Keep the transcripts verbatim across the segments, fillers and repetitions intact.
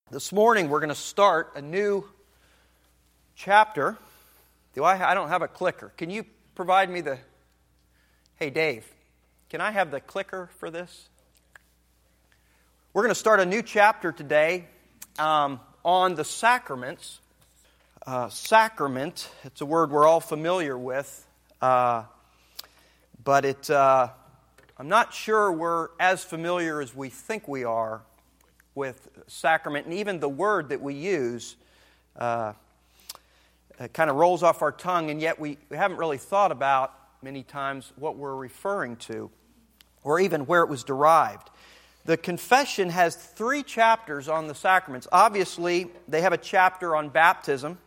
This morning we're going to start a new chapter. Do I? I don't have a clicker. Can you provide me the... Hey, Dave, can I have the clicker for this? We're going to start a new chapter today um, on the sacraments. Uh, sacrament, it's a word we're all familiar with, uh, but it, uh, I'm not sure we're as familiar as we think we are with sacrament, and even the word that we use uh, kind of rolls off our tongue, and yet we, we haven't really thought about many times what we're referring to, or even where it was derived. The confession has three chapters on the sacraments. Obviously, they have a chapter on baptism,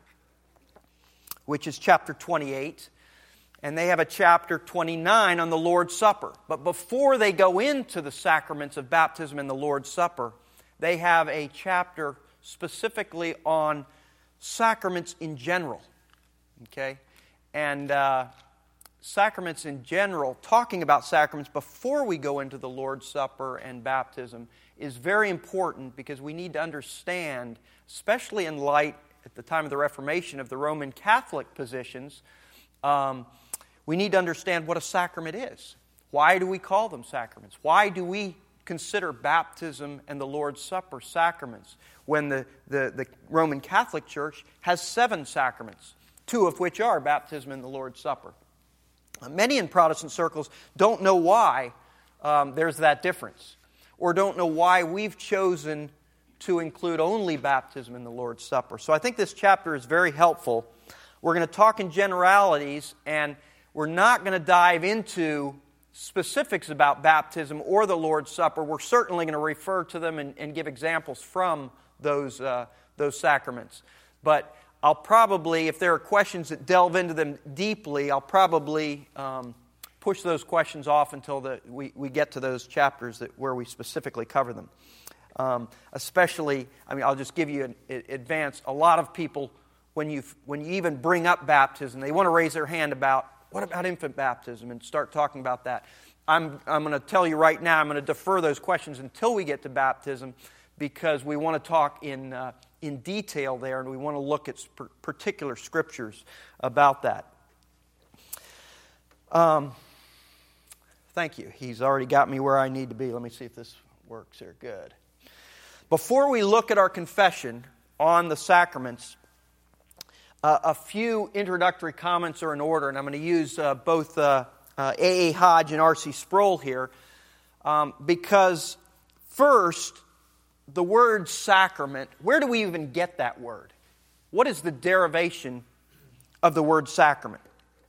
which is chapter twenty-eight, and they have a chapter twenty-nine on the Lord's Supper. But before they go into the sacraments of baptism and the Lord's Supper, they have a chapter specifically on sacraments in general. Okay? And uh, sacraments in general, talking about sacraments before we go into the Lord's Supper and baptism is very important because we need to understand, especially in light at the time of the Reformation of the Roman Catholic positions, um, we need to understand what a sacrament is. Why do we call them sacraments? Why do we consider baptism and the Lord's Supper sacraments when the, the, the Roman Catholic Church has seven sacraments, two of which are baptism and the Lord's Supper? Many in Protestant circles don't know why um, there's that difference, or don't know why we've chosen to include only baptism in the Lord's Supper. So I think this chapter is very helpful. We're going to talk in generalities, and we're not going to dive into specifics about baptism or the Lord's Supper. We're certainly going to refer to them and, and give examples from those, uh, those sacraments. But I'll probably, if there are questions that delve into them deeply, I'll probably um, push those questions off until the, we, we get to those chapters that, where we specifically cover them. Um, especially, I mean, I'll just give you an, an advance. A lot of people, when you when you even bring up baptism, they want to raise their hand about, what about infant baptism, and start talking about that. I'm I'm going to tell you right now, I'm going to defer those questions until we get to baptism, because we want to talk in uh, in detail there, and we want to look at particular scriptures about that. Um, thank you. He's already got me where I need to be. Let me see if this works here. Good. Before we look at our confession on the sacraments, uh, a few introductory comments are in order, and I'm going to use uh, both uh, uh, A A Hodge and R C Sproul here, um, because first, the word sacrament, where do we even get that word? What is the derivation of the word sacrament?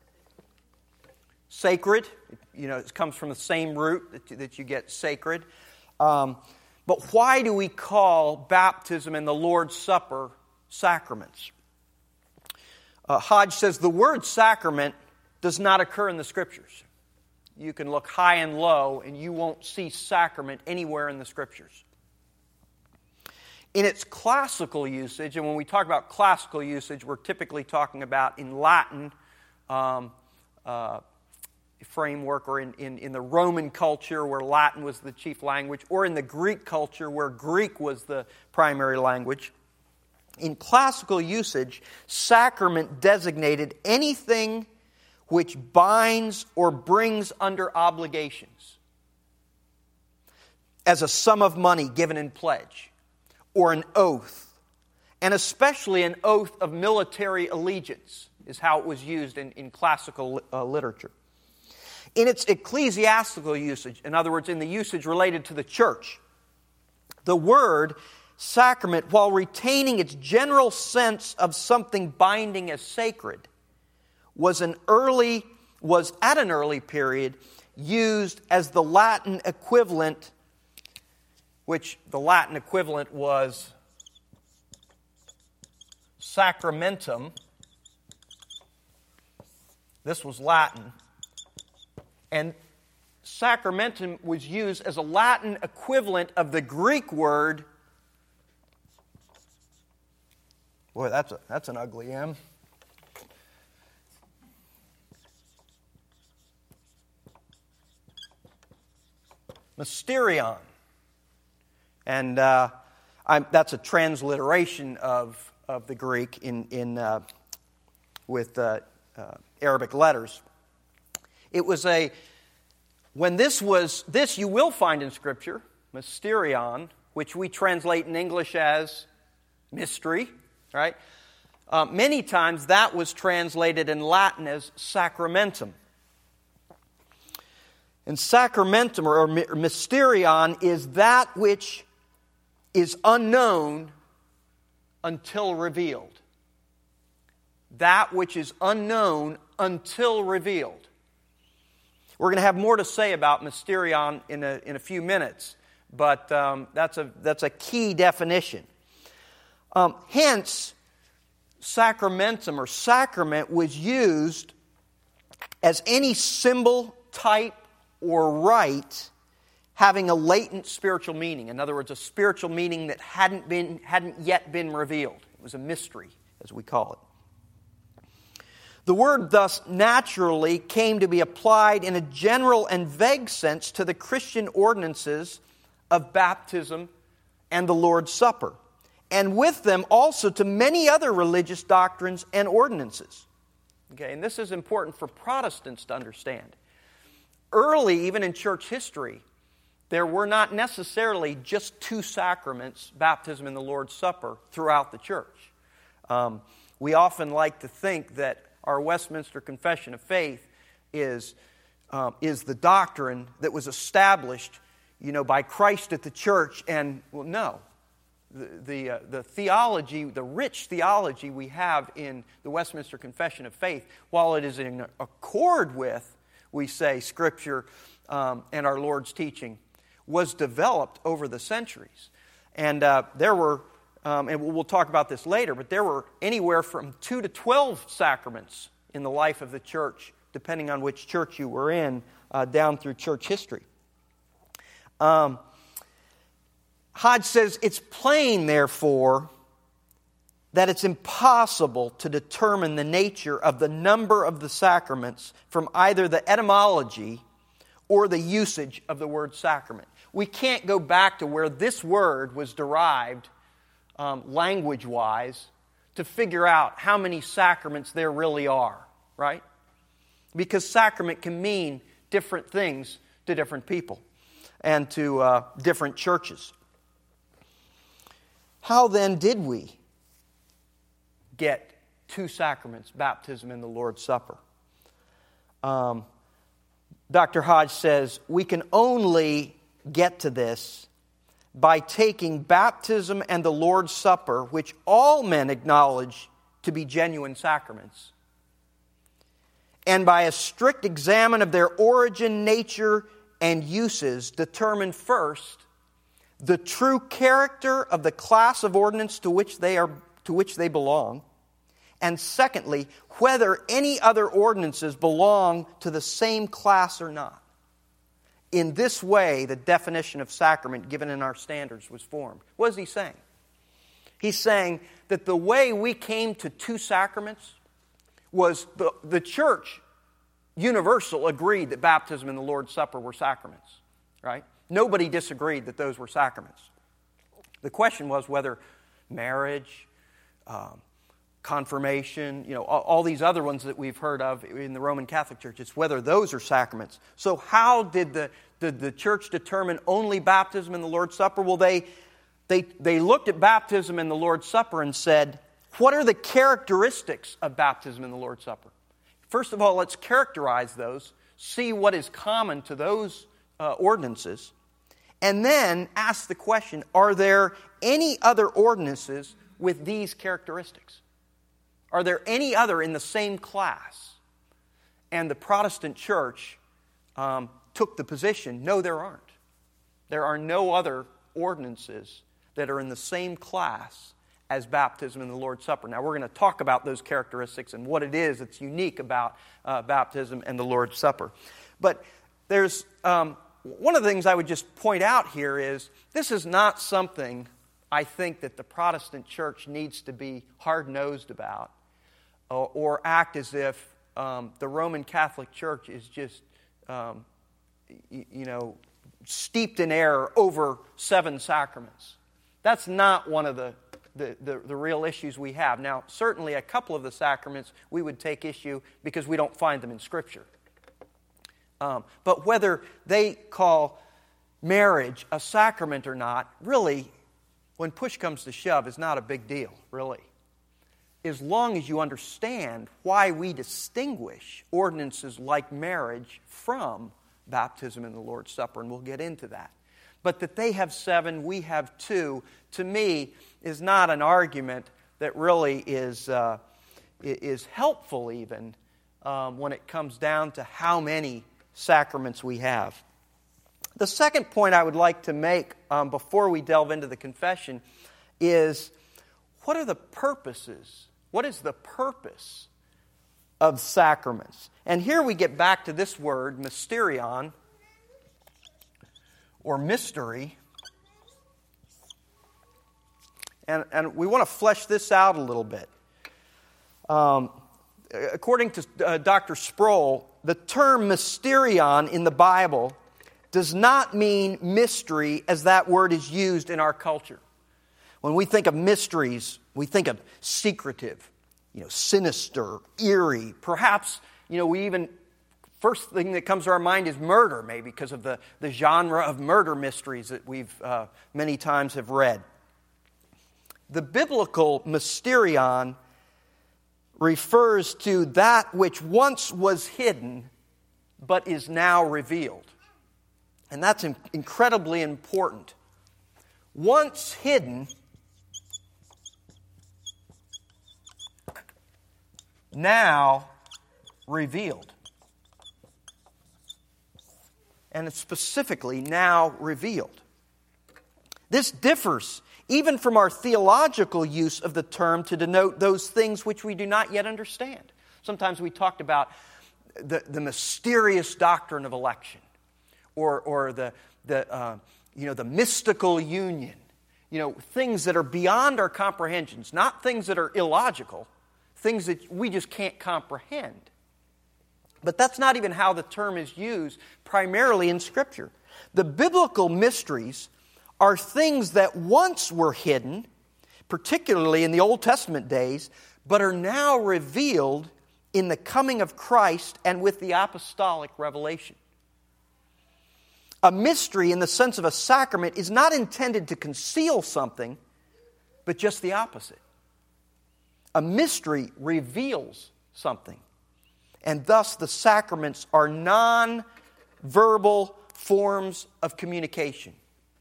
Sacred, you know, it comes from the same root that you, that you get sacred. Um, but why do we call baptism and the Lord's Supper sacraments? Uh, Hodge says the word sacrament does not occur in the Scriptures. You can look high and low and you won't see sacrament anywhere in the Scriptures. In its classical usage, and when we talk about classical usage, we're typically talking about in Latin um, uh, framework, or in, in, in the Roman culture where Latin was the chief language, or in the Greek culture where Greek was the primary language. In classical usage, sacrament designated anything which binds or brings under obligations, as a sum of money given in pledge, or an oath, and especially an oath of military allegiance, is how it was used in, in classical uh, literature. In its ecclesiastical usage, in other words, in the usage related to the church, the word sacrament, while retaining its general sense of something binding as sacred, was an early was at an early period used as the Latin equivalent, which the Latin equivalent was sacramentum. This was Latin. And sacramentum was used as a Latin equivalent of the Greek word. Boy, that's a, that's an ugly M. Mysterion. And uh, I'm, that's a transliteration of, of the Greek in, in, uh, with uh, uh, Arabic letters. It was a, when this was, this you will find in Scripture, mysterion, which we translate in English as mystery, right? Uh, many times that was translated in Latin as sacramentum. And sacramentum or mysterion is that which is unknown until revealed. That which is unknown until revealed. We're going to have more to say about mysterion in a, in a few minutes, but um, that's a that's a key definition. Um, hence, sacramentum or sacrament was used as any symbol, type, or rite having a latent spiritual meaning. In other words, a spiritual meaning that hadn't been hadn't yet been revealed. It was a mystery, as we call it. The word thus naturally came to be applied in a general and vague sense to the Christian ordinances of baptism and the Lord's Supper, and with them also to many other religious doctrines and ordinances. Okay, and this is important for Protestants to understand. Early, even in church history, there were not necessarily just two sacraments, baptism and the Lord's Supper, throughout the church. Um, we often like to think that our Westminster Confession of Faith is, um, is the doctrine that was established, you know, by Christ at the church, and, well, no. The, the, uh, the theology, the rich theology we have in the Westminster Confession of Faith, while it is in accord with, we say, Scripture um, and our Lord's teaching, was developed over the centuries. And uh, there were, um, and we'll talk about this later, but there were anywhere from two to twelve sacraments in the life of the church, depending on which church you were in, uh, down through church history. Um, Hodge says, it's plain, therefore, that it's impossible to determine the nature of the number of the sacraments from either the etymology or the usage of the word sacrament. We can't go back to where this word was derived um, language-wise to figure out how many sacraments there really are, right? Because sacrament can mean different things to different people and to uh, different churches. How then did we get two sacraments, baptism and the Lord's Supper? Um, Doctor Hodge says, we can only get to this by taking baptism and the Lord's Supper, which all men acknowledge to be genuine sacraments, and by a strict examine of their origin, nature, and uses, determine first the true character of the class of ordinance to which they are to which they belong, and secondly, whether any other ordinances belong to the same class or not. In this way, the definition of sacrament given in our standards was formed. What is he saying? He's saying that the way we came to two sacraments was the, the church, universal, agreed that baptism and the Lord's Supper were sacraments, right? Nobody disagreed that those were sacraments. The question was whether marriage, um, confirmation, you know, all, all these other ones that we've heard of in the Roman Catholic Church, it's whether those are sacraments. So how did the, did the church determine only baptism and the Lord's Supper? Well, they, they, they looked at baptism and the Lord's Supper and said, what are the characteristics of baptism and the Lord's Supper? First of all, let's characterize those, see what is common to those uh, ordinances, and then ask the question, are there any other ordinances with these characteristics? Are there any other in the same class? And the Protestant church um, took the position, no, there aren't. There are no other ordinances that are in the same class as baptism and the Lord's Supper. Now, we're going to talk about those characteristics and what it is that's unique about uh, baptism and the Lord's Supper. But there's um, one of the things I would just point out here is this is not something I think that the Protestant church needs to be hard-nosed about or, or act as if um, the Roman Catholic Church is just, um, y- you know, steeped in error over seven sacraments. That's not one of the, the, the, the real issues we have. Now, certainly a couple of the sacraments we would take issue because we don't find them in Scripture. Um, but whether they call marriage a sacrament or not, really, when push comes to shove, is not a big deal, really. As long as you understand why we distinguish ordinances like marriage from baptism and the Lord's Supper, and we'll get into that. But that they have seven, we have two, to me, is not an argument that really is, uh, is helpful even um, when it comes down to how many sacraments we have. The second point I would like to make um, before we delve into the confession is, what are the purposes? What is the purpose of sacraments? And here we get back to this word, mysterion, or mystery. And, and we want to flesh this out a little bit. Um, according to uh, Doctor Sproul, the term mysterion in the Bible does not mean mystery as that word is used in our culture. When we think of mysteries, we think of secretive, you know, sinister, eerie. Perhaps, you know, we even, first thing that comes to our mind is murder, maybe, because of the, the genre of murder mysteries that we've uh, many times have read. The biblical mysterion refers to that which once was hidden but is now revealed. And that's incredibly important. Once hidden, now revealed. And it's specifically now revealed. This differs even from our theological use of the term to denote those things which we do not yet understand. Sometimes we talked about the, the mysterious doctrine of election, or, or the, the, uh, you know, the mystical union. You know, things that are beyond our comprehensions, not things that are illogical, things that we just can't comprehend. But that's not even how the term is used primarily in Scripture. The biblical mysteries are things that once were hidden, particularly in the Old Testament days, but are now revealed in the coming of Christ and with the apostolic revelation. A mystery in the sense of a sacrament is not intended to conceal something, but just the opposite. A mystery reveals something. And thus the sacraments are non-verbal forms of communication.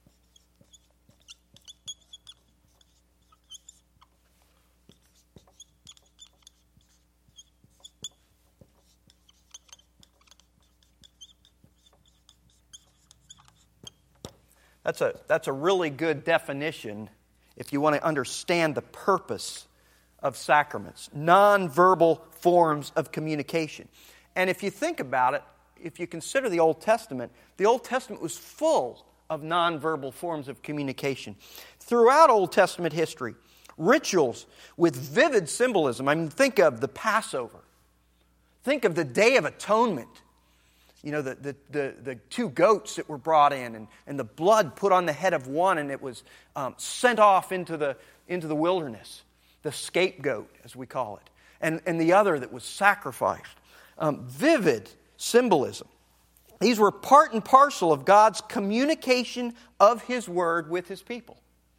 That's a, that's a really good definition if you want to understand the purpose of sacraments. Non-verbal forms of communication. And if you think about it, if you consider the Old Testament, the Old Testament was full of non-verbal forms of communication. Throughout Old Testament history, rituals with vivid symbolism. I mean, think of the Passover. Think of the Day of Atonement. You know, the, the, the, the two goats that were brought in, and, and the blood put on the head of one, and it was um, sent off into the, into the wilderness. The scapegoat, as we call it. And, and the other that was sacrificed. Um, vivid symbolism. These were part and parcel of God's communication of His Word with His people.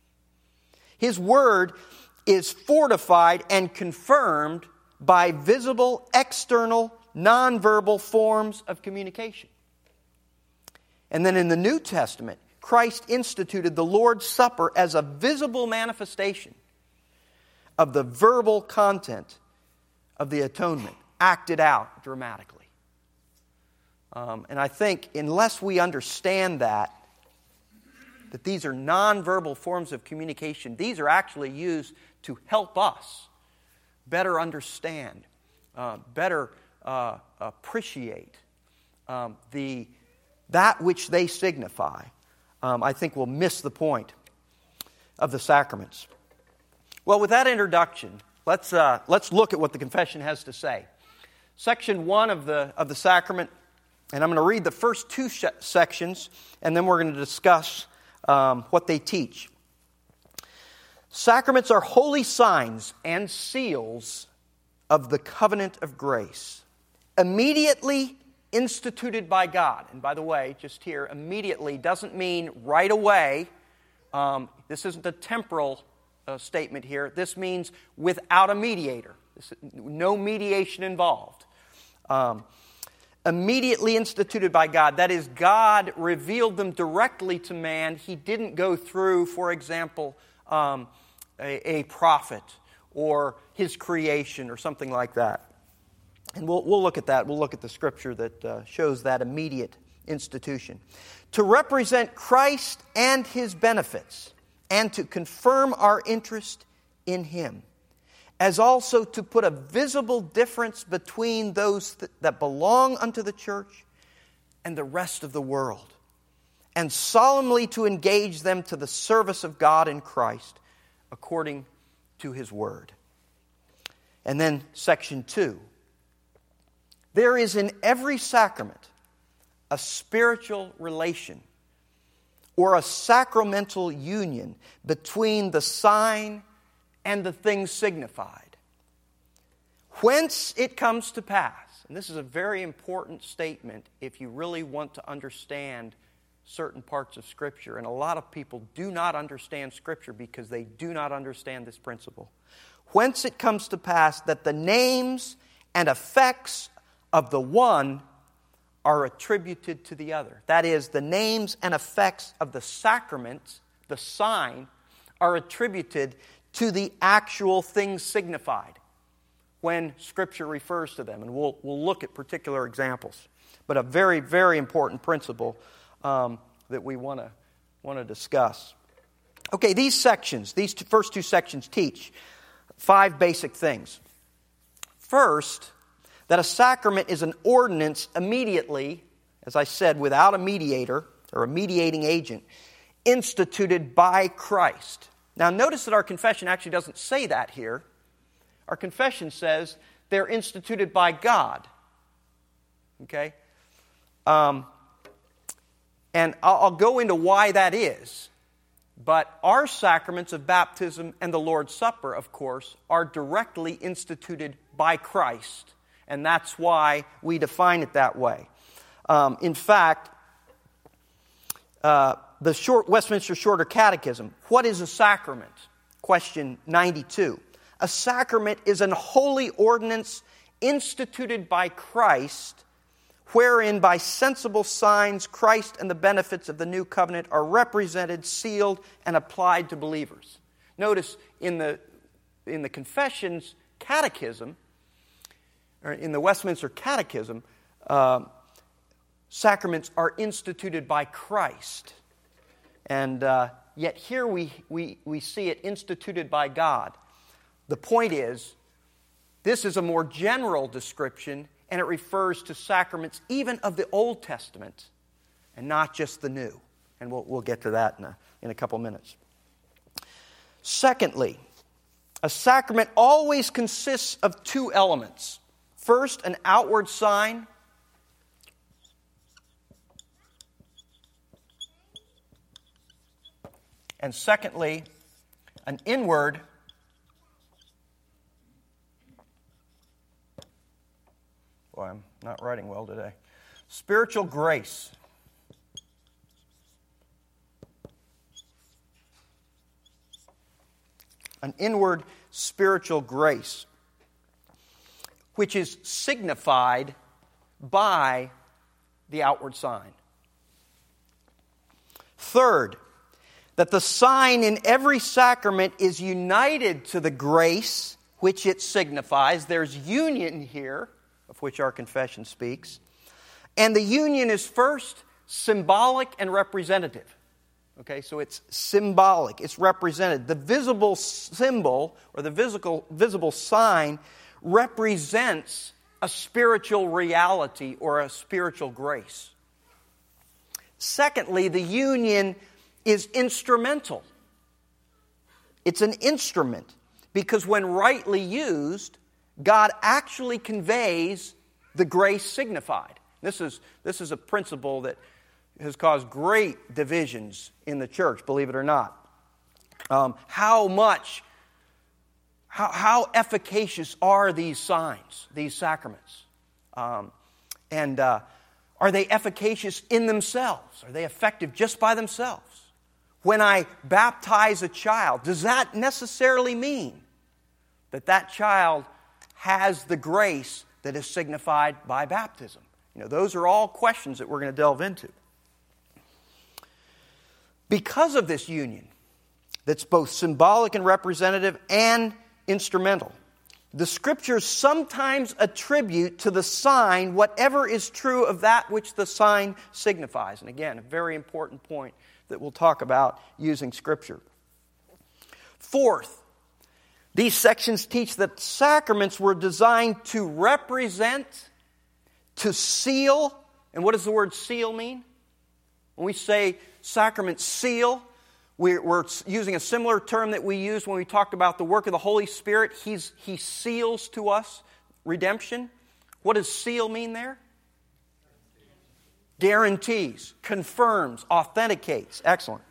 His Word is fortified and confirmed by visible, external, nonverbal forms of communication. And then in the New Testament, Christ instituted the Lord's Supper as a visible manifestation of the verbal content of the atonement, acted out dramatically. Um, and I think unless we understand that, that these are nonverbal forms of communication, these are actually used to help us better understand, uh, better Uh, appreciate um, the that which they signify, um, I think we'll miss the point of the sacraments. Well, with that introduction, let's uh, let's look at what the confession has to say. Section one of the of the sacrament, and I'm going to read the first two sh- sections, and then we're going to discuss um, what they teach. Sacraments are holy signs and seals of the covenant of grace, immediately instituted by God. And by the way, just here, immediately doesn't mean right away. Um, this isn't a temporal uh, statement here. This means without a mediator. This, no mediation involved. Um, immediately instituted by God. That is, God revealed them directly to man. He didn't go through, for example, um, a, a prophet or his creation or something like that. And we'll, we'll look at that. We'll look at the scripture that uh, shows that immediate institution. To represent Christ and His benefits, and to confirm our interest in Him, as also to put a visible difference between those th- that belong unto the church and the rest of the world, and solemnly to engage them to the service of God in Christ, according to His word. And then section two. There is in every sacrament a spiritual relation or a sacramental union between the sign and the thing signified. Whence it comes to pass, and this is a very important statement if you really want to understand certain parts of Scripture, and a lot of people do not understand Scripture because they do not understand this principle. Whence it comes to pass that the names and effects of the one are attributed to the other. That is, the names and effects of the sacrament, the sign, are attributed to the actual things signified when Scripture refers to them. And we'll, we'll look at particular examples. But a very, very important principle um, that we want to want to discuss. Okay, these sections, these two, first two sections teach five basic things. First, that a sacrament is an ordinance immediately, as I said, without a mediator or a mediating agent, instituted by Christ. Now notice that our confession actually doesn't say that here. Our confession says they're instituted by God. Okay? Um, and I'll, I'll go into why that is. But our sacraments of baptism and the Lord's Supper, of course, are directly instituted by Christ. And that's why we define it that way. Um, in fact, uh, the short Westminster Shorter Catechism, what is a sacrament? Question ninety-two. A sacrament is an holy ordinance instituted by Christ, wherein by sensible signs Christ and the benefits of the new covenant are represented, sealed, and applied to believers. Notice in the in the Confession's Catechism, or in the Westminster Catechism, uh, sacraments are instituted by Christ. And uh, yet here we, we, we see it instituted by God. The point is, this is a more general description, and it refers to sacraments even of the Old Testament, and not just the New. And we'll, we'll get to that in a, in a couple minutes. Secondly, a sacrament always consists of two elements. First, an outward sign. And secondly, an inward Boy, I'm not writing well today. Spiritual grace. An inward spiritual grace, which is signified by the outward sign. Third, that the sign in every sacrament is united to the grace which it signifies. There's union here, of which our confession speaks. And the union is first symbolic and representative. Okay, so it's symbolic, it's represented. The visible symbol or the visible, visible sign represents a spiritual reality or a spiritual grace. Secondly, the union is instrumental. It's an instrument because when rightly used, God actually conveys the grace signified. This is, this is a principle that has caused great divisions in the church, believe it or not. Um, how much, how, how efficacious are these signs, these sacraments? Um, and uh, are they efficacious in themselves? Are they effective just by themselves? When I baptize a child, does that necessarily mean that that child has the grace that is signified by baptism? You know, those are all questions that we're going to delve into. Because of this union that's both symbolic and representative and instrumental, the Scriptures sometimes attribute to the sign whatever is true of that which the sign signifies. And again, a very important point that we'll talk about using Scripture. Fourth, these sections teach that sacraments were designed to represent, to seal. And what does the word seal mean? When we say sacrament seal, we're using a similar term that we used when we talked about the work of the Holy Spirit. He's, he seals to us redemption. What does seal mean there? Guarantees, confirms, authenticates. Excellent.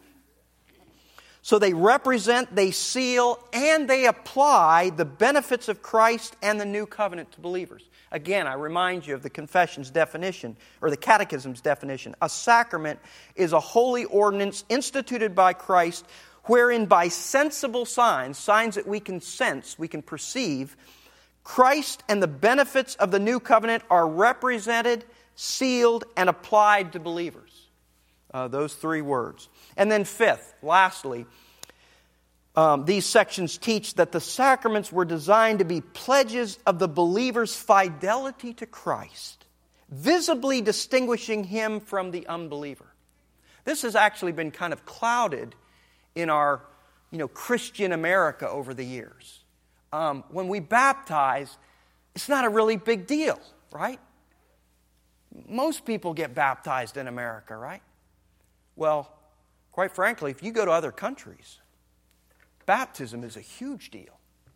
So they represent, they seal, and they apply the benefits of Christ and the new covenant to believers. Again, I remind you of the confession's definition, or the catechism's definition. A sacrament is a holy ordinance instituted by Christ, wherein by sensible signs, signs that we can sense, we can perceive, Christ and the benefits of the new covenant are represented, sealed, and applied to believers. Uh, those three words. And then fifth, lastly, um, these sections teach that the sacraments were designed to be pledges of the believer's fidelity to Christ, visibly distinguishing him from the unbeliever. This has actually been kind of clouded in our, you know, Christian America over the years. Um, when we baptize, it's not a really big deal, right? Most people get baptized in America, right? Well, quite frankly, if you go to other countries, baptism is a huge deal.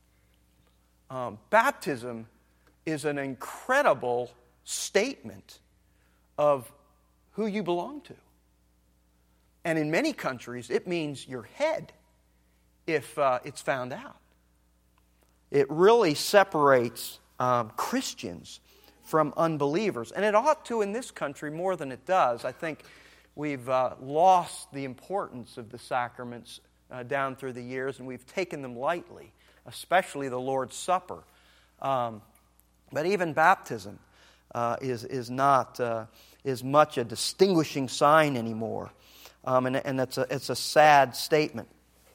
Um, baptism is an incredible statement of who you belong to. And in many countries, it means your head if uh, it's found out. It really separates um, Christians from unbelievers. And it ought to in this country more than it does. I think we've uh, lost the importance of the sacraments uh, down through the years, and we've taken them lightly, especially the Lord's Supper. Um, but even baptism uh, is, is not uh, as much a distinguishing sign anymore. Um, and and it's, a, it's a sad statement.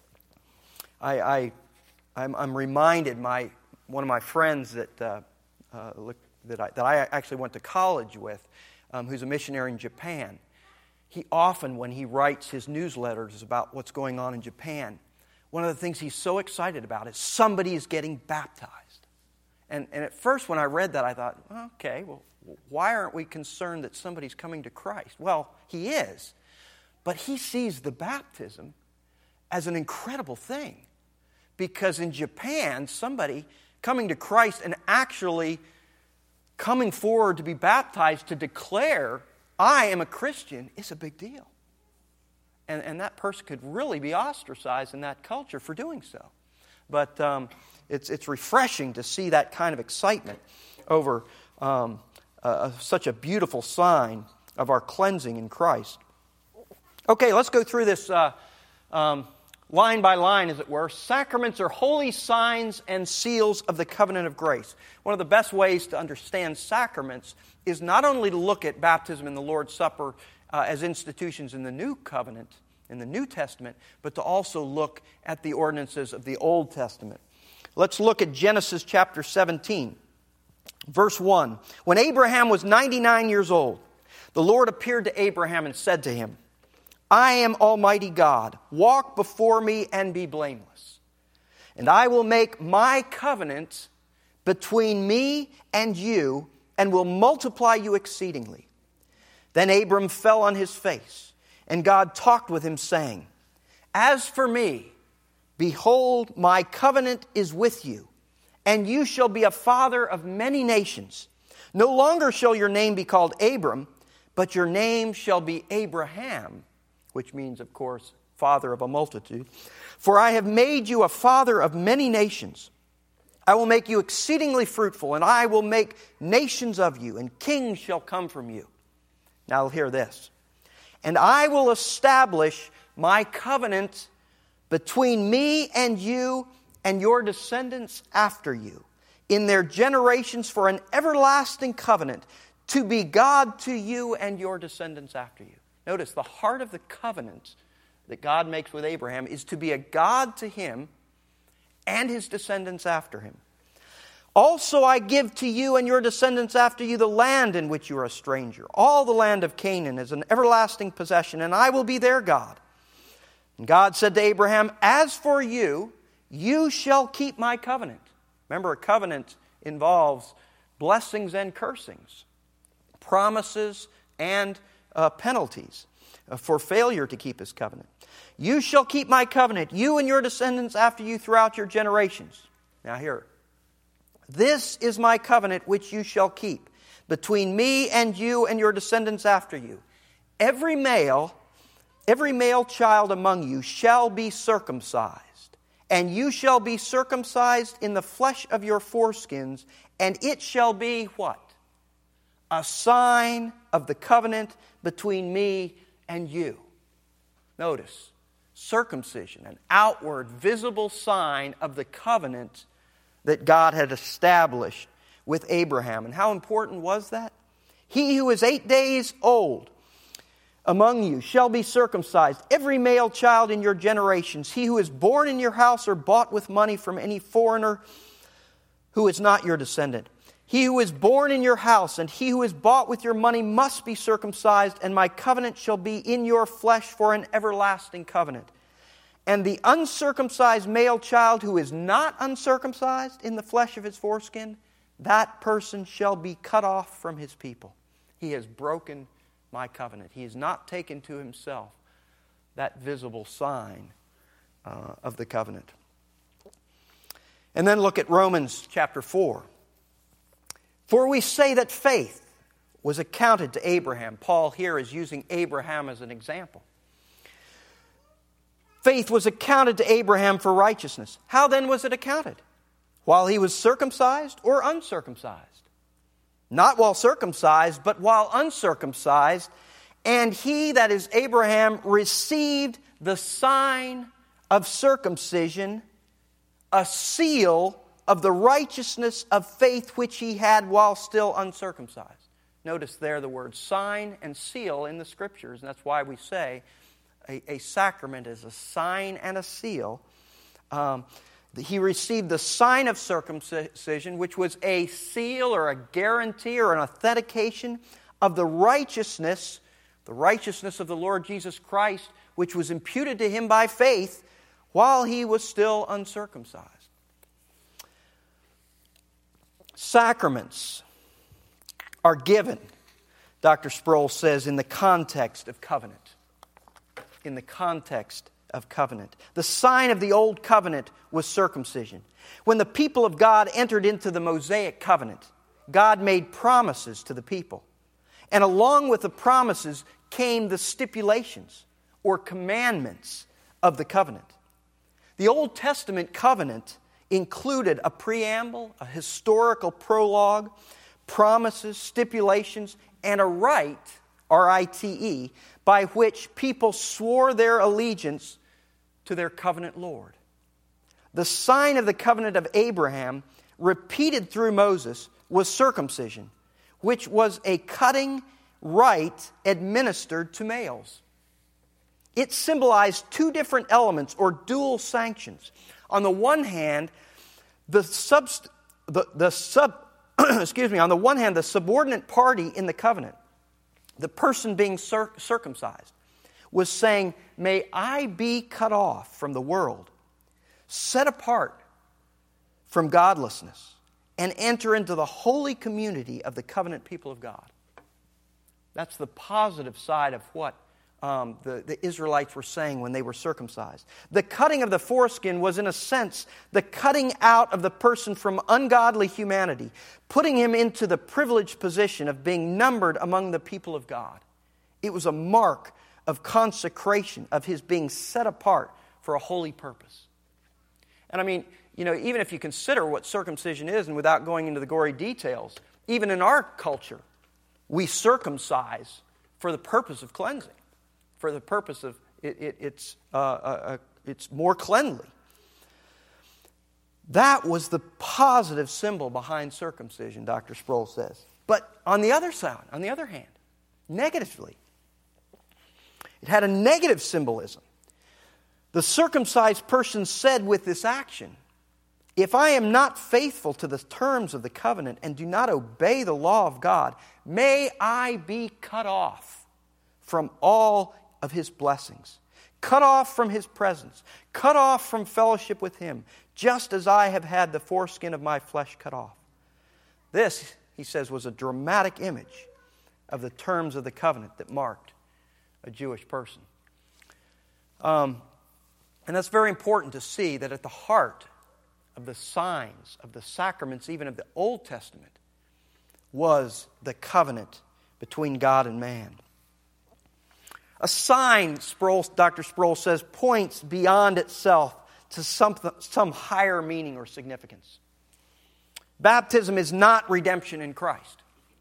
I, I, I'm, I'm reminded, my one of my friends that, uh, uh, that, I, that I actually went to college with, um, who's a missionary in Japan, he often, when he writes his newsletters about what's going on in Japan, one of the things he's so excited about is somebody is getting baptized. And, and at first when I read that, I thought, okay, well, why aren't we concerned that somebody's coming to Christ? Well, he is. But he sees the baptism as an incredible thing. Because in Japan, somebody coming to Christ and actually coming forward to be baptized to declare, I am a Christian, is a big deal. And, and that person could really be ostracized in that culture for doing so. But um, it's, it's refreshing to see that kind of excitement over um, uh, such a beautiful sign of our cleansing in Christ. Okay, let's go through this uh, um, line by line, as it were. Sacraments are holy signs and seals of the covenant of grace. One of the best ways to understand sacraments is not only to look at baptism and the Lord's Supper uh, as institutions in the New Covenant, in the New Testament, but to also look at the ordinances of the Old Testament. Let's look at Genesis chapter seventeen, verse one. When Abraham was ninety-nine years old, the Lord appeared to Abraham and said to him, I am Almighty God. Walk before me and be blameless. And I will make my covenant between me and you and will multiply you exceedingly. Then Abram fell on his face, and God talked with him, saying, As for me, behold, my covenant is with you, and you shall be a father of many nations. No longer shall your name be called Abram, but your name shall be Abraham, which means, of course, father of a multitude. For I have made you a father of many nations. I will make you exceedingly fruitful, and I will make nations of you, and kings shall come from you. Now hear this. And I will establish my covenant between me and you and your descendants after you in their generations for an everlasting covenant, to be God to you and your descendants after you. Notice, the heart of the covenant that God makes with Abraham is to be a God to him and his descendants after him. Also I give to you and your descendants after you the land in which you are a stranger, all the land of Canaan as an everlasting possession, and I will be their God. And God said to Abraham, as for you, you shall keep my covenant. Remember, a covenant involves blessings and cursings, promises and uh, penalties uh, for failure to keep his covenant. You shall keep my covenant, you and your descendants after you throughout your generations. Now here, this is my covenant which you shall keep between me and you and your descendants after you. Every male, every male child among you shall be circumcised, and you shall be circumcised in the flesh of your foreskins, and it shall be what? A sign of the covenant between me and you. Notice, circumcision, an outward, visible sign of the covenant that God had established with Abraham. And how important was that? He who is eight days old among you shall be circumcised, every male child in your generations. He who is born in your house or bought with money from any foreigner who is not your descendant. He who is born in your house and he who is bought with your money must be circumcised, and my covenant shall be in your flesh for an everlasting covenant. And the uncircumcised male child who is not uncircumcised in the flesh of his foreskin, that person shall be cut off from his people. He has broken my covenant. He has not taken to himself that visible sign uh, of the covenant. And then look at Romans chapter four. For we say that faith was accounted to Abraham. Paul here is using Abraham as an example. Faith was accounted to Abraham for righteousness. How then was it accounted? While he was circumcised or uncircumcised? Not while circumcised, but while uncircumcised. And he, that is Abraham, received the sign of circumcision, a seal of the righteousness of faith which he had while still uncircumcised. Notice there the word sign and seal in the Scriptures, and that's why we say a, a sacrament is a sign and a seal. Um, he received the sign of circumcision, which was a seal or a guarantee or an authentication of the righteousness, the righteousness of the Lord Jesus Christ, which was imputed to him by faith while he was still uncircumcised. Sacraments are given, Doctor Sproul says, in the context of covenant. In the context of covenant. The sign of the old covenant was circumcision. When the people of God entered into the Mosaic covenant, God made promises to the people. And along with the promises came the stipulations or commandments of the covenant. The Old Testament covenant included a preamble, a historical prologue, promises, stipulations, and a rite, R I T E, by which people swore their allegiance to their covenant Lord. The sign of the covenant of Abraham, repeated through Moses, was circumcision, which was a cutting rite administered to males. It symbolized two different elements or dual sanctions. On the one hand, the subst- the, the sub excuse me, on the one hand, the subordinate party in the covenant, the person being cir- circumcised, was saying, "May I be cut off from the world, set apart from godlessness, and enter into the holy community of the covenant people of God." That's the positive side of what um, the, the Israelites were saying when they were circumcised. The cutting of the foreskin was, in a sense, the cutting out of the person from ungodly humanity, putting him into the privileged position of being numbered among the people of God. It was a mark of consecration, of his being set apart for a holy purpose. And I mean, you know, even if you consider what circumcision is, and without going into the gory details, even in our culture, we circumcise for the purpose of cleansing, for the purpose of it, it, it's uh, uh, it's more cleanly. That was the positive symbol behind circumcision, Doctor Sproul says. But on the other side, on the other hand, negatively, it had a negative symbolism. The circumcised person said with this action, if I am not faithful to the terms of the covenant and do not obey the law of God, may I be cut off from all of his blessings, cut off from his presence, cut off from fellowship with him, just as I have had the foreskin of my flesh cut off. This, he says, was a dramatic image of the terms of the covenant that marked a Jewish person. Um, and that's very important to see that at the heart of the signs, of the sacraments, even of the Old Testament, was the covenant between God and man. A sign, Sproul, Doctor Sproul says, points beyond itself to some, some higher meaning or significance. Baptism is not redemption in Christ.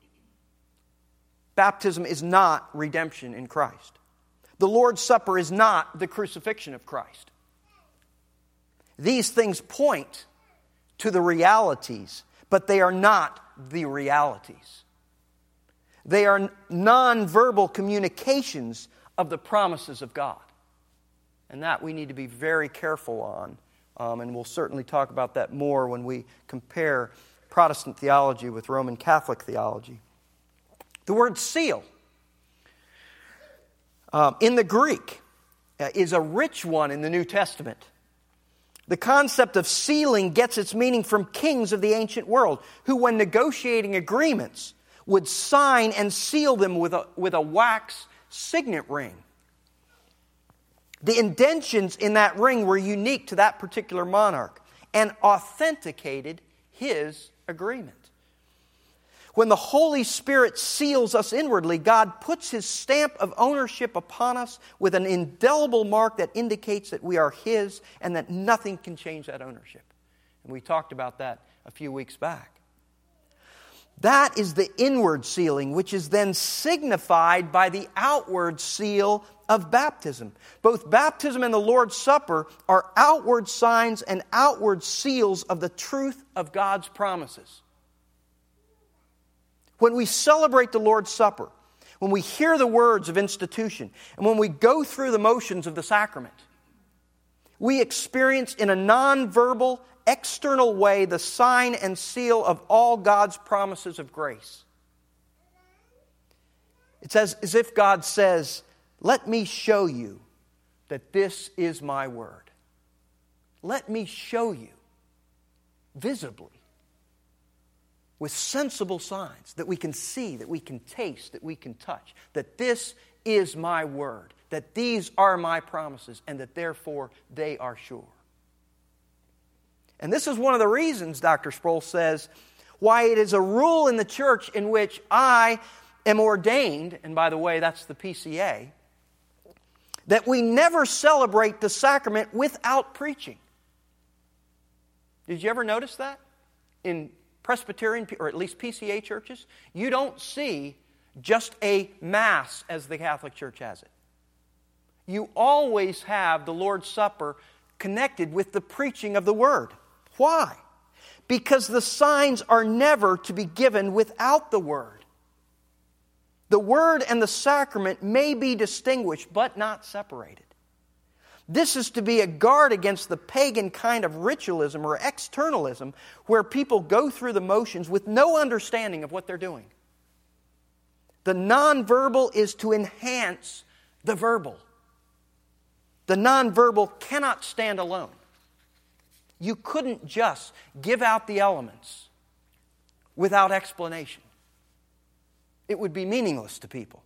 Baptism is not redemption in Christ. The Lord's Supper is not the crucifixion of Christ. These things point to the realities, but they are not the realities. They are non-verbal communications of the promises of God. And that we need to be very careful on. Um, and we'll certainly talk about that more when we compare Protestant theology with Roman Catholic theology. The word seal um, in the Greek uh, is a rich one in the New Testament. The concept of sealing gets its meaning from kings of the ancient world, who, when negotiating agreements, would sign and seal them with a, with a wax signet ring. The indentions in that ring were unique to that particular monarch and authenticated his agreement. When the Holy Spirit seals us inwardly, God puts his stamp of ownership upon us with an indelible mark that indicates that we are his and that nothing can change that ownership. And we talked about that a few weeks back. That is the inward sealing, which is then signified by the outward seal of baptism. Both baptism and the Lord's Supper are outward signs and outward seals of the truth of God's promises. When we celebrate the Lord's Supper, when we hear the words of institution, and when we go through the motions of the sacrament, we experience in a non-verbal, external way the sign and seal of all God's promises of grace. It's as, as if God says, let me show you that this is my word. Let me show you visibly, with sensible signs that we can see, that we can taste, that we can touch, that this is my word, that these are my promises, and that therefore they are sure. And this is one of the reasons, Doctor Sproul says, why it is a rule in the church in which I am ordained, and by the way, that's the P C A, that we never celebrate the sacrament without preaching. Did you ever notice that? In Presbyterian, or at least P C A churches, you don't see just a Mass as the Catholic Church has it. You always have the Lord's Supper connected with the preaching of the Word. Why? Because the signs are never to be given without the Word. The Word and the sacrament may be distinguished, but not separated. This is to be a guard against the pagan kind of ritualism or externalism where people go through the motions with no understanding of what they're doing. The nonverbal is to enhance the verbal. The nonverbal cannot stand alone. You couldn't just give out the elements without explanation. It would be meaningless to people.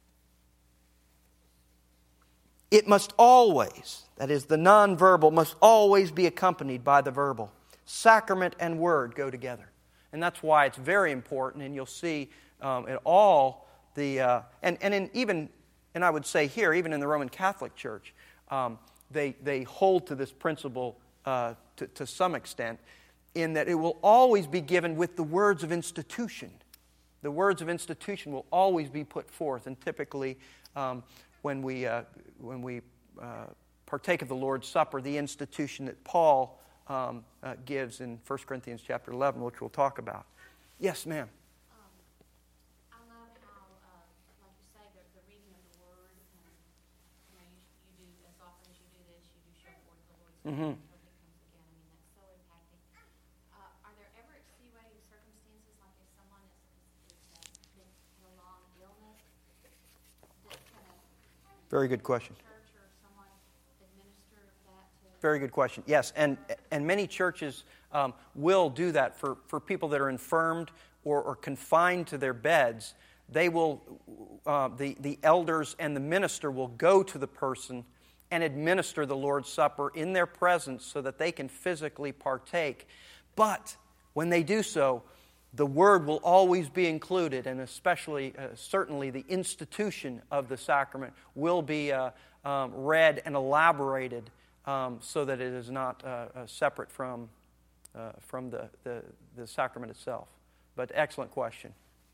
It must always, that is, the nonverbal must always be accompanied by the verbal. Sacrament and word go together. And that's why it's very important, and you'll see um, in all the, uh, and, and in even and I would say here, even in the Roman Catholic Church, um, they, they hold to this principle uh, to, to some extent, in that it will always be given with the words of institution. The words of institution will always be put forth, and typically um, when we, uh, when we uh, partake of the Lord's Supper, the institution that Paul um, uh, gives in First Corinthians chapter eleven, which we'll talk about. Yes, ma'am. Um, I love how, uh, like you say, the, the reading of the Word, and you know, you, you do, as often as you do this, you do show forth the Lord's Supper Mm-hmm. until He comes again. I mean, that's so impacting. Uh, are there ever extenuating circumstances, like if someone is, is, is uh, been in a long illness, that kind of Very good question. church or someone administer that to? Very good question. Yes, and and many churches um, will do that for, for people that are infirmed or, or confined to their beds. They will, uh, the, the elders and the minister will go to the person and administer the Lord's Supper in their presence so that they can physically partake. But when they do so, the Word will always be included, and especially, uh, certainly, the institution of the sacrament will be uh, um, read and elaborated um, so that it is not uh, uh, separate from, uh, from the, the, the sacrament itself. But excellent question.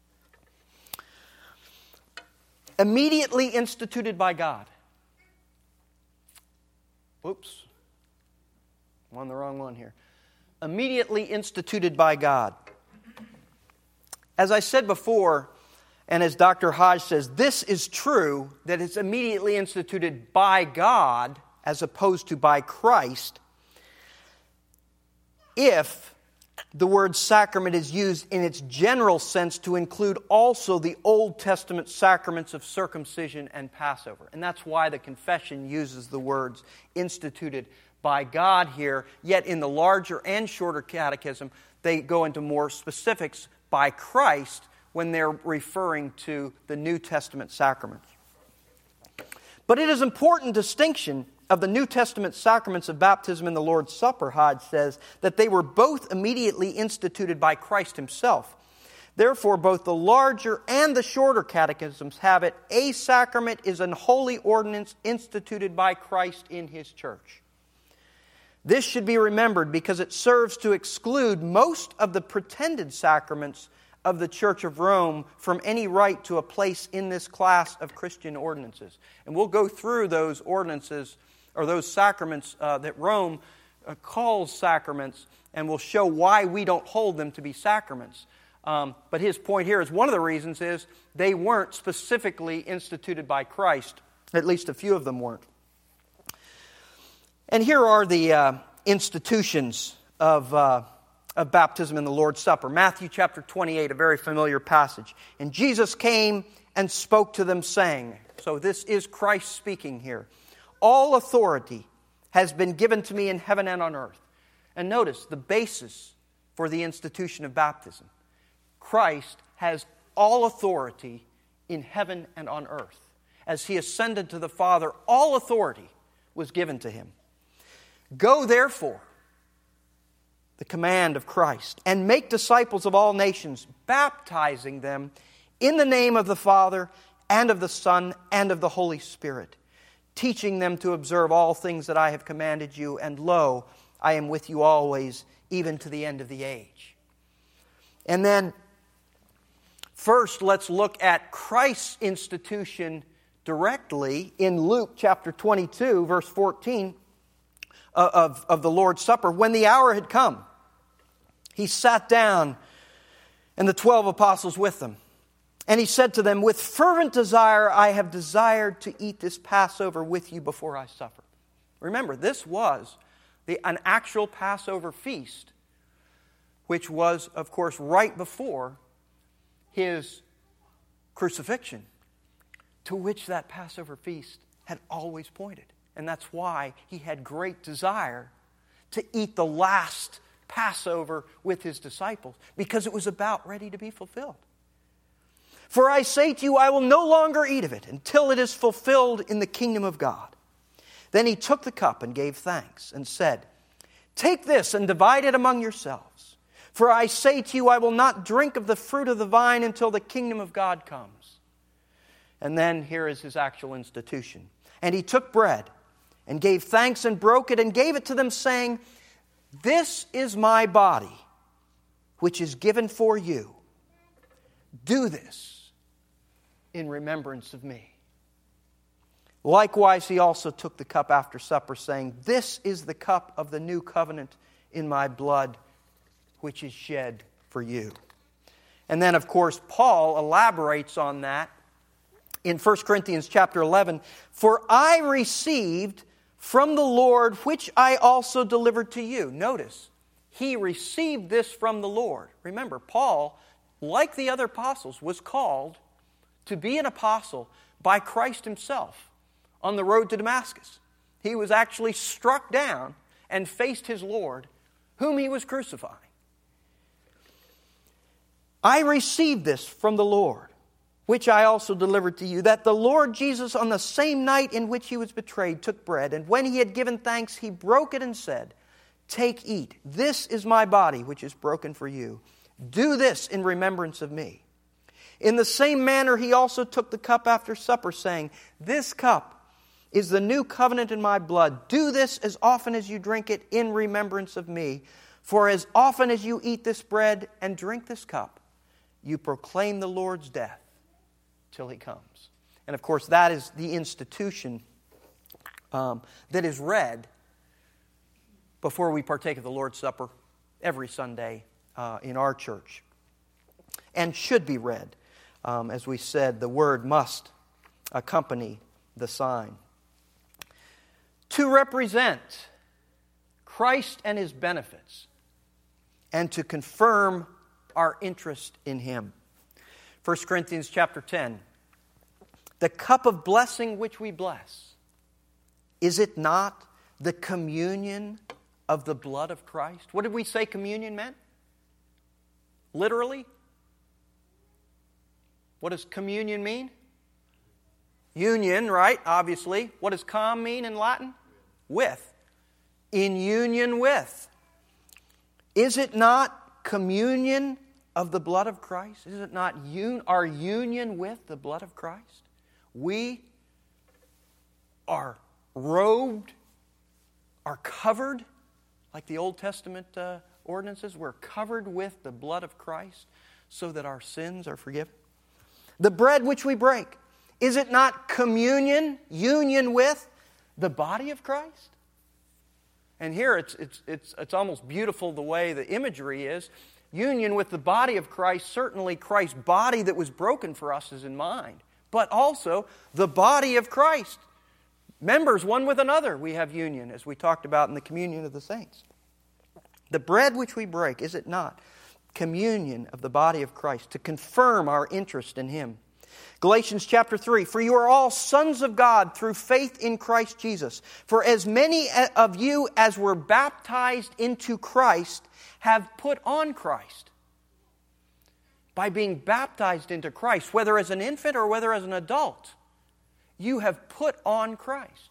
Immediately instituted by God. Oops. I'm on the wrong one here. Immediately instituted by God. As I said before, and as Doctor Hodge says, this is true, that it's immediately instituted by God as opposed to by Christ, if the word sacrament is used in its general sense to include also the Old Testament sacraments of circumcision and Passover. And that's why the confession uses the words instituted by God here, yet in the larger and shorter catechism, they go into more specifics by Christ when they're referring to the New Testament sacraments. But it is an important distinction of the New Testament sacraments of baptism and the Lord's Supper, Hodge says, that they were both immediately instituted by Christ Himself. Therefore, both the larger and the shorter catechisms have it, a sacrament is an holy ordinance instituted by Christ in His church. This should be remembered because it serves to exclude most of the pretended sacraments of the Church of Rome from any right to a place in this class of Christian ordinances. And we'll go through those ordinances, or those sacraments uh, that Rome uh, calls sacraments, and we'll show why we don't hold them to be sacraments. Um, but his point here is one of the reasons is they weren't specifically instituted by Christ. At least a few of them weren't. And here are the uh, institutions of, uh, of baptism and the Lord's Supper. Matthew chapter twenty-eight, a very familiar passage. And Jesus came and spoke to them, saying, so this is Christ speaking here, all authority has been given to me in heaven and on earth. And notice the basis for the institution of baptism. Christ has all authority in heaven and on earth. As He ascended to the Father, all authority was given to Him. Go therefore, the command of Christ, and make disciples of all nations, baptizing them in the name of the Father and of the Son and of the Holy Spirit, teaching them to observe all things that I have commanded you, and lo, I am with you always, even to the end of the age. And then, first, let's look at Christ's institution directly in Luke chapter twenty-two, verse fourteen, of, of the Lord's Supper. When the hour had come, He sat down, and the twelve apostles with them. And He said to them, with fervent desire I have desired to eat this Passover with you before I suffer. Remember, this was the, an actual Passover feast, which was, of course, right before His crucifixion, to which that Passover feast had always pointed. And that's why He had great desire to eat the last Passover with His disciples, because it was about ready to be fulfilled. For I say to you, I will no longer eat of it until it is fulfilled in the kingdom of God. Then He took the cup and gave thanks and said, take this and divide it among yourselves. For I say to you, I will not drink of the fruit of the vine until the kingdom of God comes. And then here is his actual institution. And he took bread and gave thanks and broke it and gave it to them, saying, "This is my body, which is given for you. Do this in remembrance of me." Likewise, he also took the cup after supper, saying, "This is the cup of the new covenant in my blood, which is shed for you." And then, of course, Paul elaborates on that in First Corinthians chapter eleven. "For I received from the Lord, which I also delivered to you." Notice, he received this from the Lord. Remember, Paul, like the other apostles, was called to be an apostle by Christ himself on the road to Damascus. He was actually struck down and faced his Lord, whom he was crucifying. "I received this from the Lord, which I also delivered to you, that the Lord Jesus, on the same night in which he was betrayed, took bread, and when he had given thanks, he broke it and said, 'Take, eat. This is my body, which is broken for you. Do this in remembrance of me.' In the same manner, he also took the cup after supper, saying, 'This cup is the new covenant in my blood. Do this as often as you drink it in remembrance of me. For as often as you eat this bread and drink this cup, you proclaim the Lord's death till he comes.'" And of course, that is the institution um, that is read before we partake of the Lord's Supper every Sunday uh, in our church, and should be read. Um, as we said, the word must accompany the sign. To represent Christ and his benefits, and to confirm our interest in him. First Corinthians chapter ten. "The cup of blessing which we bless, is it not the communion of the blood of Christ?" What did we say communion meant? Literally? What does communion mean? Union, right? Obviously. What does com mean in Latin? With. In union with. Is it not communion of the blood of Christ? Is it not un- our union with the blood of Christ? We are robed, are covered, like the Old Testament uh, ordinances, we're covered with the blood of Christ so that our sins are forgiven. The bread which we break, is it not communion, union with the body of Christ? And here it's, it's, it's, it's almost beautiful the way the imagery is. Union with the body of Christ, certainly Christ's body that was broken for us is in mind, but also the body of Christ. Members one with another, we have union, as we talked about in the communion of the saints. The bread which we break, is it not communion of the body of Christ, to confirm our interest in him? Galatians chapter three, "For you are all sons of God through faith in Christ Jesus. For as many of you as were baptized into Christ have put on Christ." By being baptized into Christ, whether as an infant or whether as an adult, you have put on Christ.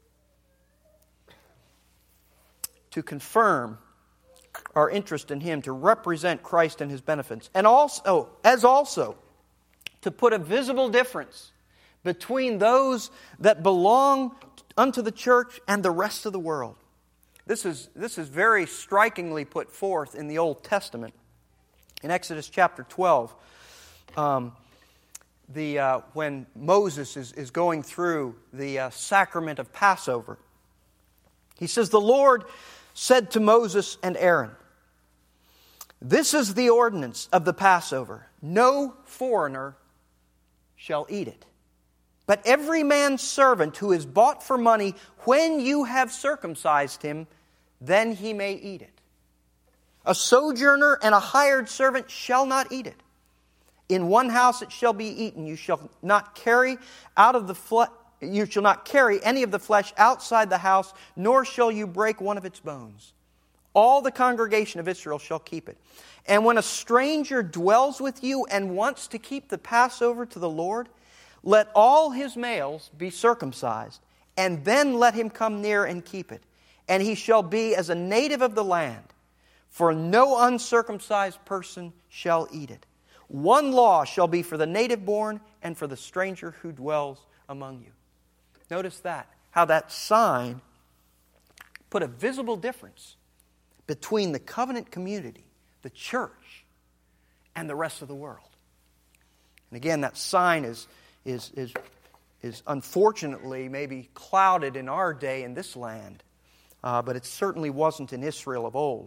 To confirm our interest in him, to represent Christ and his benefits. And also, as also, to put a visible difference between those that belong unto the church and the rest of the world. This is, this is very strikingly put forth in the Old Testament. In Exodus chapter twelve, um, the, uh, when Moses is, is going through the uh, sacrament of Passover, he says, "The Lord said to Moses and Aaron, 'This is the ordinance of the Passover. No foreigner shall eat it. But every man's servant who is bought for money, when you have circumcised him, then he may eat it. A sojourner and a hired servant shall not eat it. In one house it shall be eaten. You shall not carry out of the fle- you shall not carry any of the flesh outside the house, nor shall you break one of its bones. All the congregation of Israel shall keep it. And when a stranger dwells with you and wants to keep the Passover to the Lord, let all his males be circumcised, and then let him come near and keep it. And he shall be as a native of the land, for no uncircumcised person shall eat it. One law shall be for the native born and for the stranger who dwells among you. Notice that, how that sign put a visible difference between the covenant community, the church, and the rest of the world. And again, that sign is, is, is, is unfortunately maybe clouded in our day in this land, uh, but it certainly wasn't in Israel of old.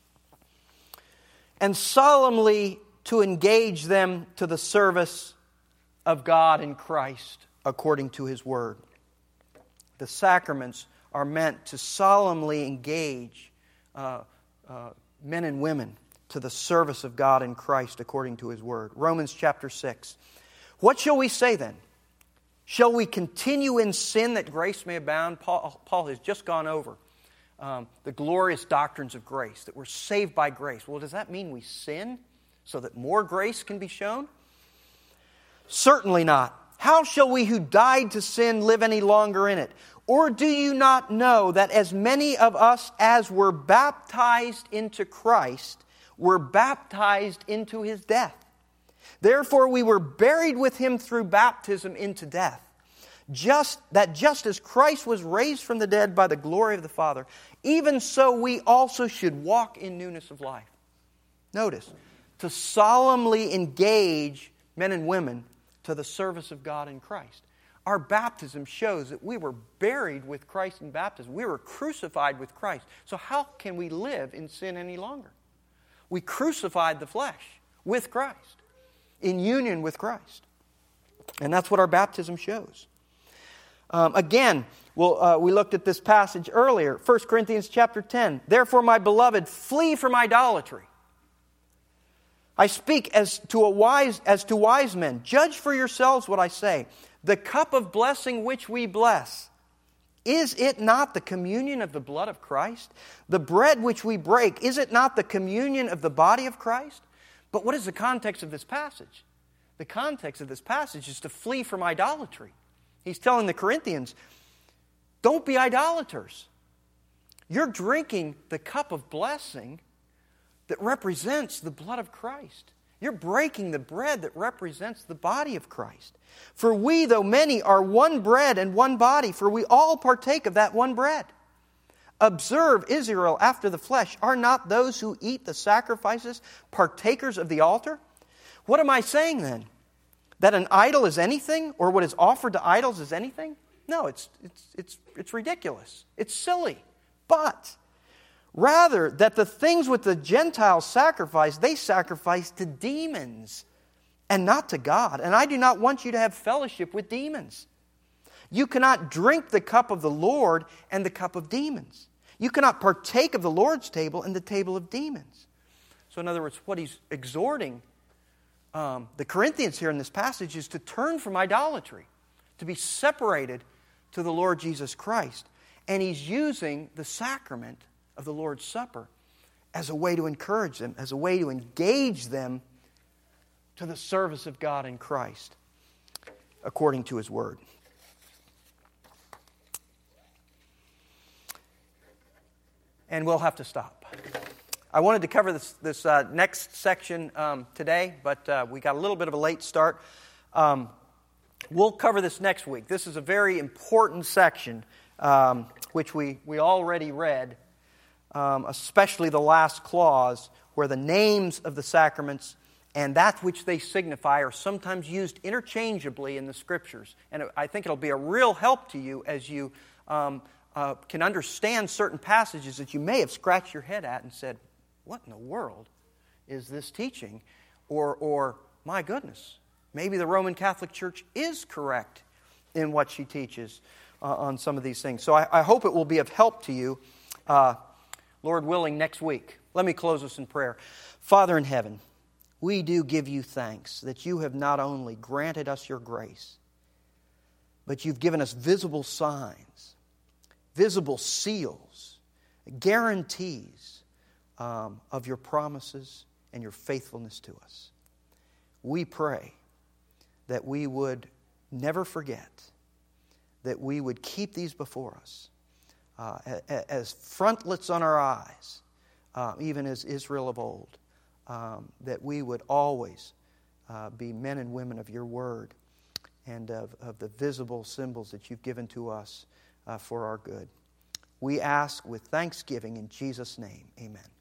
And solemnly to engage them to the service of God in Christ according to His Word. The sacraments are meant to solemnly engage uh, uh, men and women to the service of God in Christ according to His Word. Romans chapter six. What shall we say then? Shall we continue in sin that grace may abound? Paul, Paul has just gone over um, the glorious doctrines of grace, that we're saved by grace. Well, does that mean we sin so that more grace can be shown? Certainly not. How shall we who died to sin live any longer in it? Or do you not know that as many of us as were baptized into Christ were baptized into His death? Therefore we were buried with Him through baptism into death. Just that just as Christ was raised from the dead by the glory of the Father, even so we also should walk in newness of life. Notice, to solemnly engage men and women to the service of God in Christ. Our baptism shows that we were buried with Christ in baptism. We were crucified with Christ. So how can we live in sin any longer? We crucified the flesh with Christ, in union with Christ. And that's what our baptism shows. Um, again, we'll, uh, we looked at this passage earlier, First Corinthians chapter ten. Therefore, my beloved, flee from idolatry. I speak as to a wise as to wise men. Judge for yourselves what I say. The cup of blessing which we bless, is it not the communion of the blood of Christ? The bread which we break, is it not the communion of the body of Christ? But what is the context of this passage? The context of this passage is to flee from idolatry. He's telling the Corinthians, don't be idolaters. You're drinking the cup of blessing that represents the blood of Christ. You're breaking the bread that represents the body of Christ. For we, though many, are one bread and one body, for we all partake of that one bread. Observe, Israel, after the flesh, are not those who eat the sacrifices partakers of the altar? What am I saying then? That an idol is anything, or what is offered to idols is anything? No, it's, it's, it's, it's ridiculous. It's silly. But rather, that the things which the Gentiles sacrifice, they sacrifice to demons and not to God. And I do not want you to have fellowship with demons. You cannot drink the cup of the Lord and the cup of demons. You cannot partake of the Lord's table and the table of demons. So in other words, what he's exhorting um, the Corinthians here in this passage is to turn from idolatry, to be separated to the Lord Jesus Christ. And he's using the sacrament of the Lord's Supper as a way to encourage them, as a way to engage them to the service of God in Christ, according to His Word. And we'll have to stop. I wanted to cover this, this uh, next section um, today, but uh, we got a little bit of a late start. Um, we'll cover this next week. This is a very important section, um, which we, we already read, um, especially the last clause, where the names of the sacraments and that which they signify are sometimes used interchangeably in the Scriptures. And I think it'll be a real help to you as you um, uh, can understand certain passages that you may have scratched your head at and said, what in the world is this teaching? Or, or my goodness, maybe the Roman Catholic Church is correct in what she teaches uh, on some of these things. So I, I hope it will be of help to you, uh, Lord willing, next week. Let me close this in prayer. Father in heaven, we do give you thanks that you have not only granted us your grace, but you've given us visible signs, visible seals, guarantees um, of your promises and your faithfulness to us. We pray that we would never forget, that we would keep these before us uh, as frontlets on our eyes, uh, even as Israel of old. Um, that we would always uh, be men and women of your word and of, of the visible symbols that you've given to us uh, for our good. We ask with thanksgiving in Jesus' name. Amen.